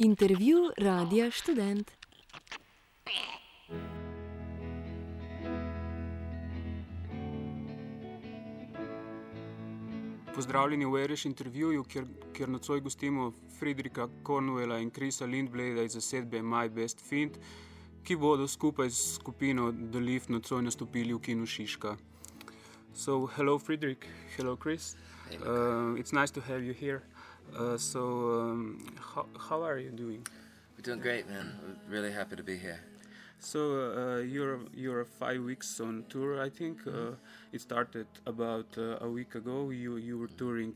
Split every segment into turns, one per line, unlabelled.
Intervju Radia Študent.
Pozdravljeni v Irish intervjuju, kjer nocoj gostimo Friedricha Cornwella in Chrisa Lindblada iz zasedbe My Best Fiend, ki bodo skupaj s skupino The Leaf nocoj nastopili v kinu Šiška. So, hello Friedrich, hello Chris. It's nice to have you here. How are you doing?
We're doing great, man. We're really happy to be here.
So you're 5 weeks on tour, I think. It started about a week ago. You were touring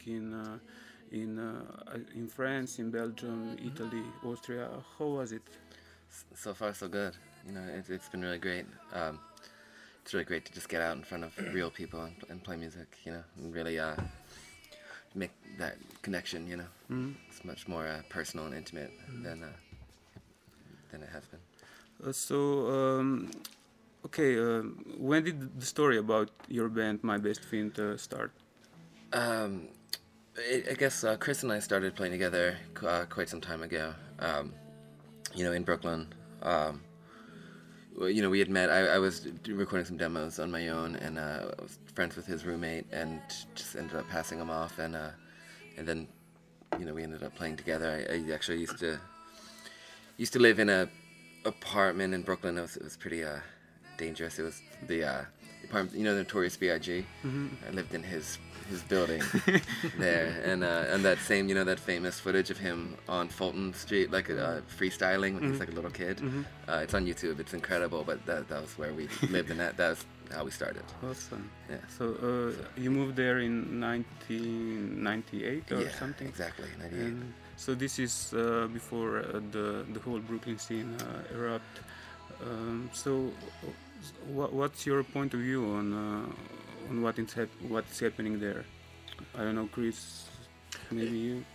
in France, in Belgium, Italy, Austria. How was it?
So far, so good. You know, it's been really great. It's really great to just get out in front of real people and play music. You know, and really make that connection. You know, It's much more personal and intimate than it has been.
When did the story about your band, My Best Fiend, start?
I guess Chris and I started playing together quite some time ago. In Brooklyn. We had met. I was recording some demos on my own, and I was friends with his roommate, and just ended up passing him off, and then, we ended up playing together. I actually used to live in a apartment in Brooklyn. It was pretty dangerous. It was the apartment, the Notorious B.I.G. I lived in his building there, and that same, that famous footage of him on Fulton Street, like freestyling when he's like a little kid. It's on YouTube. It's incredible, but that was where we lived, and that was how we started.
Awesome.
Yeah.
So you moved there in 1998 or something?
Exactly, 98.
So this is before the whole Brooklyn scene erupted. So what's your point of view on what's happening there? I don't know, Chris, maybe you?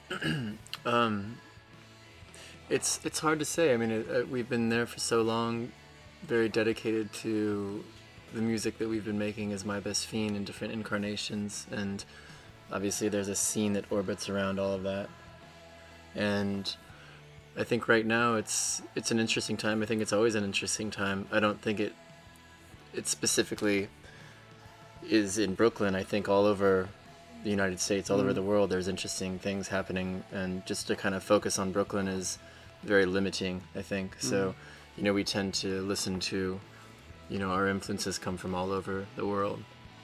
It's hard to say. I mean, we've been there for so long, very dedicated to the music that we've been making as My Best Fiend in different incarnations, and obviously there's a scene that orbits around all of that. And I think right now it's an interesting time. I think it's always an interesting time. I don't think it specifically is in Brooklyn. I think all over the United States, all over the world, there's interesting things happening, and just to kind of focus on Brooklyn is very limiting, I think. So, we tend to listen to, our influences come from all over the world.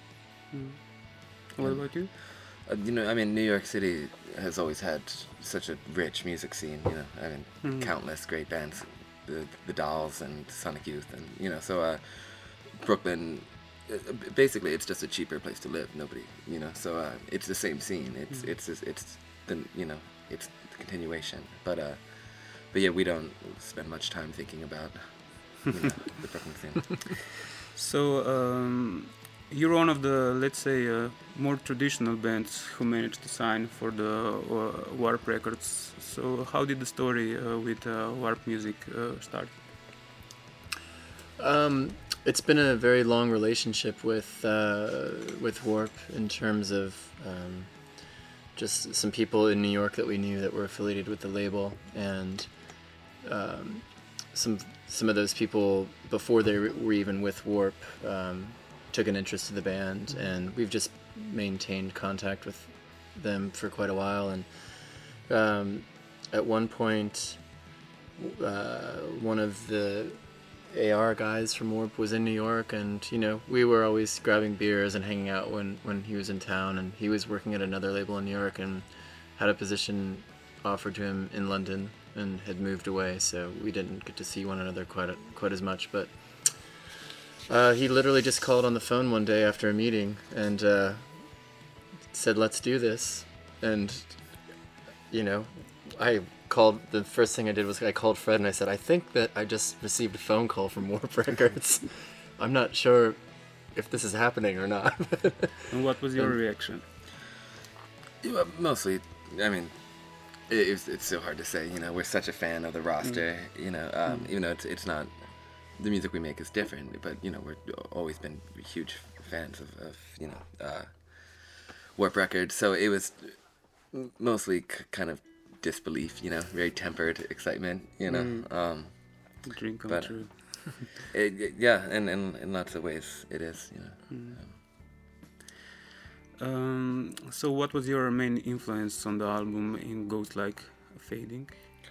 What about you?
New York City has always had such a rich music scene, countless great bands, the Dolls and Sonic Youth, and, so Brooklyn, basically it's just a cheaper place to live. Nobody, so it's the same scene. It's the continuation. But yeah, we don't spend much time thinking about, the Brooklyn scene.
So, you're one of the, let's say, more traditional bands who managed to sign for the Warp Records. So how did the story with Warp Music start?
It's been a very long relationship with Warp in terms of just some people in New York that we knew that were affiliated with the label, and some of those people before they were even with Warp took an interest in the band, and we've just maintained contact with them for quite a while. And at one point, one of the AR guys from Warp was in New York, and we were always grabbing beers and hanging out when he was in town, and he was working at another label in New York and had a position offered to him in London and had moved away, so we didn't get to see one another quite as much. But he literally just called on the phone one day after a meeting and said, "Let's do this." And the first thing I did was I called Fred and I said, "I think that I just received a phone call from Warp Records. I'm not sure if this is happening or not."
And what was your reaction?
Mostly, it's so hard to say. We're such a fan of the roster. Even though it's not, the music we make is different, but we're always been huge fans of Warp Records. So it was mostly kind of disbelief, you know, very tempered excitement, you know.
Dream come
but-
true.
Yeah, and in lots of ways it is, you know.
So what was your main influence on the album in Ghost Like Fading?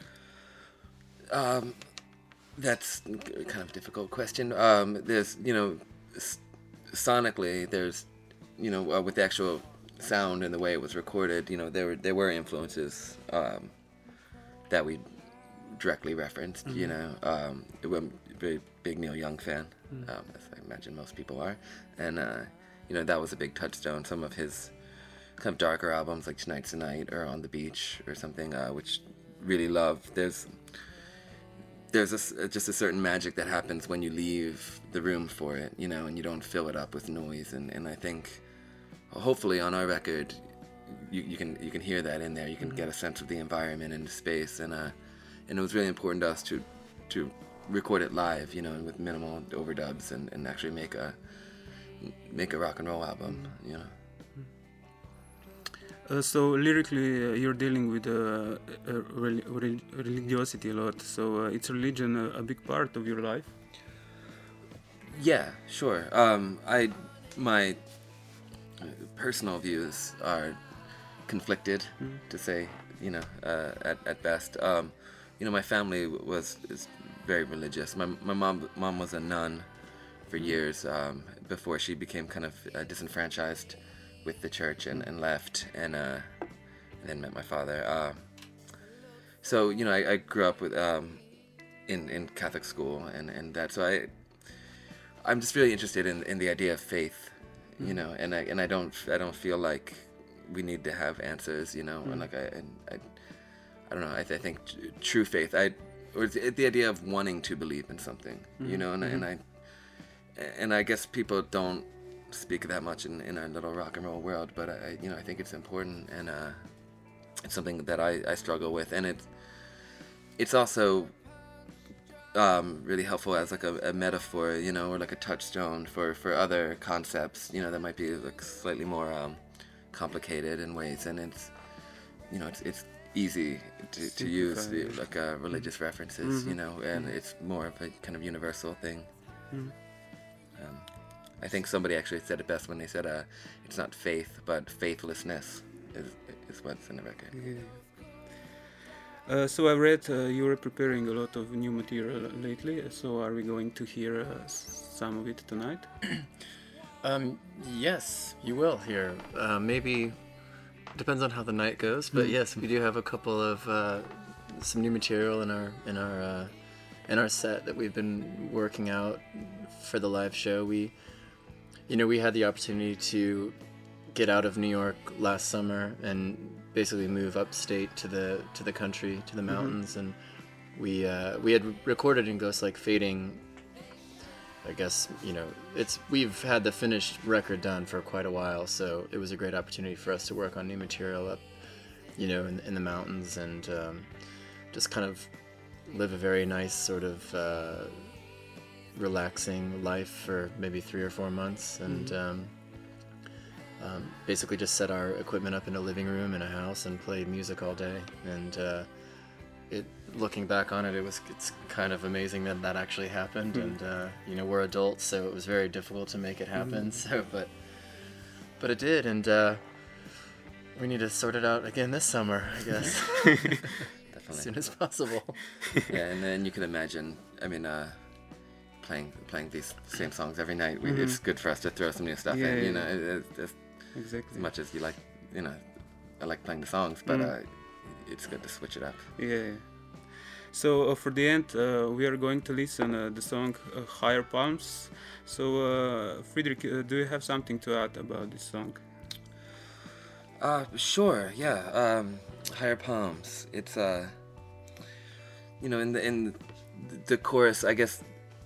That's kind of a difficult question. There's, you know, sonically, there's, you know, with the actual sound and the way it was recorded, you know, there were influences that we directly referenced. You know, I'm a very big Neil Young fan, as I imagine most people are, and you know, that was a big touchstone. Some of his kind of darker albums, like Tonight's the Night or On the Beach or something, which really love. There's just a certain magic that happens when you leave the room for it, you know, and you don't fill it up with noise. And I think, hopefully, on our record, you can hear that in there. You can get a sense of the environment and the space. And it was really important to us to record it live, you know, and with minimal overdubs and actually make a rock and roll album, you know.
So lyrically, you're dealing with religiosity a lot. So it's religion a big part of your life?
Yeah, sure. My personal views are conflicted, to say, you know, at best. You know, my family is very religious. My mom was a nun for years before she became kind of disenfranchised with the church and left, and then met my father. So, you know, I grew up with in Catholic school and that. So I'm just really interested in the idea of faith, you know, and I don't feel like we need to have answers, you know, and like I don't know. I think true faith, or the idea of wanting to believe in something, you know, and I guess people don't speak that much in our little rock and roll world, but I think it's important, and it's something that I struggle with, and it's also really helpful as like a metaphor, you know, or like a touchstone for other concepts, you know, that might be like slightly more complicated in ways, and it's, you know, it's easy to use like religious references, you know, and it's more of a kind of universal thing. I think somebody actually said it best when they said, it's not faith, but faithlessness is what's in the record.
Yeah. So I read you were preparing a lot of new material lately, so are we going to hear some of it tonight?
Yes, you will hear. Maybe, depends on how the night goes, but yes, we do have a couple of some new material in our set that we've been working out for the live show. We had the opportunity to get out of New York last summer and basically move upstate to the country, to the mountains, and we had recorded in Ghost Like Fading. I guess, you know, we've had the finished record done for quite a while, so it was a great opportunity for us to work on new material up, you know, in the mountains, and just kind of live a very nice sort of relaxing life for maybe 3 or 4 months, and basically just set our equipment up in a living room in a house and play music all day. And looking back on it, it's kind of amazing that actually happened. And you know, we're adults, so it was very difficult to make it happen. So, but it did, and we need to sort it out again this summer, I guess.
Definitely.
As soon as possible.
Yeah, and then you can imagine, I mean, playing these same songs every night. It's good for us to throw some new stuff in, you know.
Exactly.
As much as you like, you know, I like playing the songs, but it's good to switch it up.
Yeah. So for the end, we are going to listen the song Higher Palms. So Friedrich, do you have something to add about this song?
Sure, yeah. Higher Palms. It's you know, in the chorus, I guess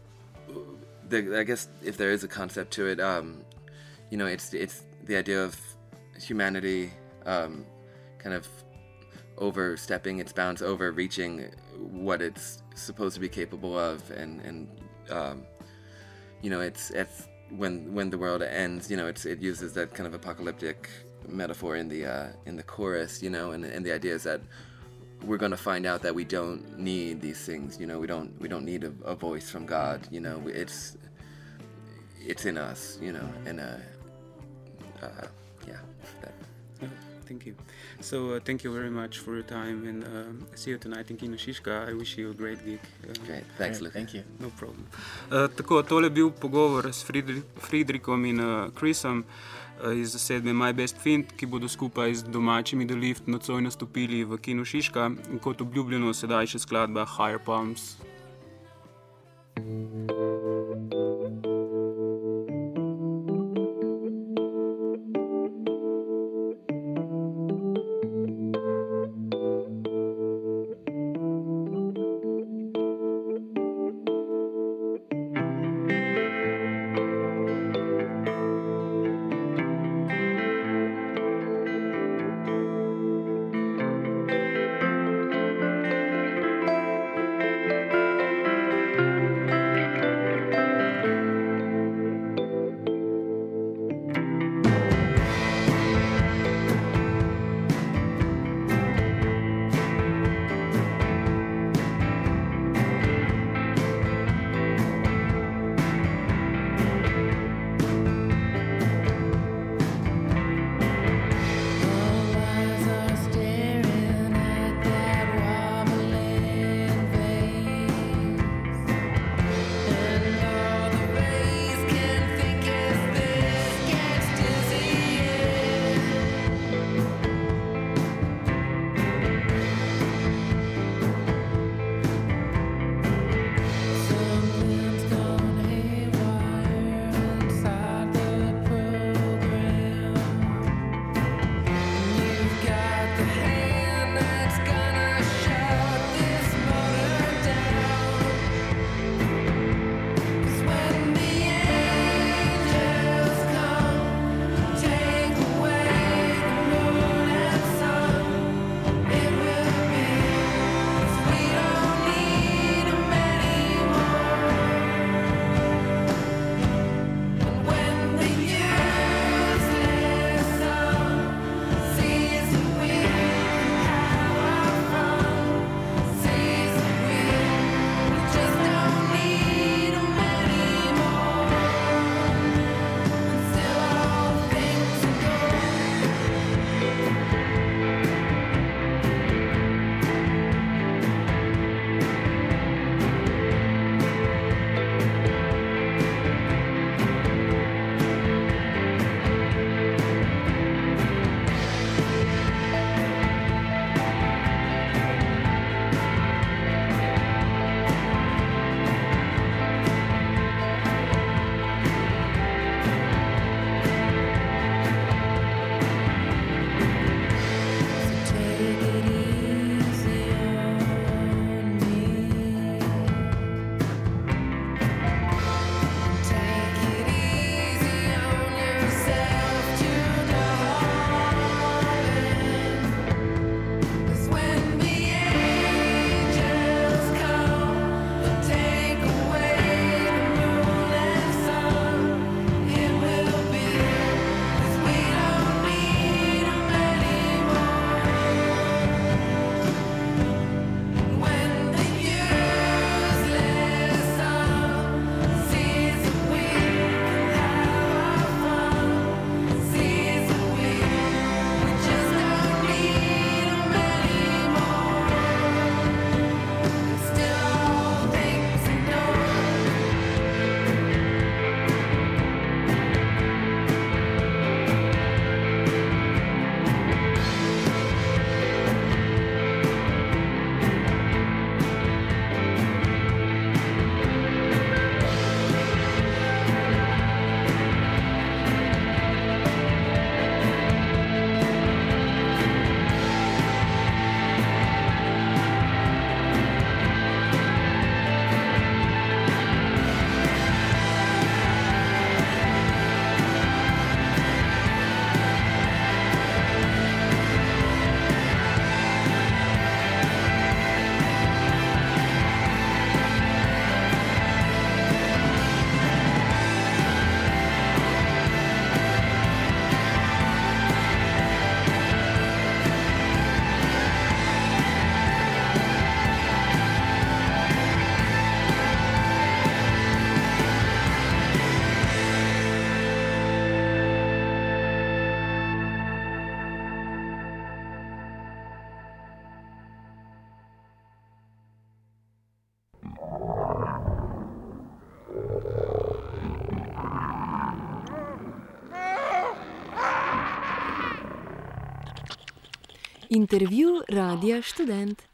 if there is a concept to it, you know, it's the idea of humanity kind of overstepping its bounds, overreaching what it's supposed to be capable of, and you know, it's when the world ends, you know, it uses that kind of apocalyptic metaphor in the chorus, you know, and the idea is that we're going to find out that we don't need these things. We don't need a voice from God. It's in us. And yeah.
Thank you. So thank you very much for your time, and see you tonight in Kino Šiška. I wish you a great gig.
Great. Thanks, Luke.
Thank you.
No problem. Tako, tole je bil pogovor s Friedrichom in Chrisom iz zasedbe My Best Fiend, ki bodo skupaj z domačimi The Lift nocoj nastopili v Kinu Šiška. In kot obljubljeno, sedaj še skladba Higher Palms.
Intervju Radia Študent.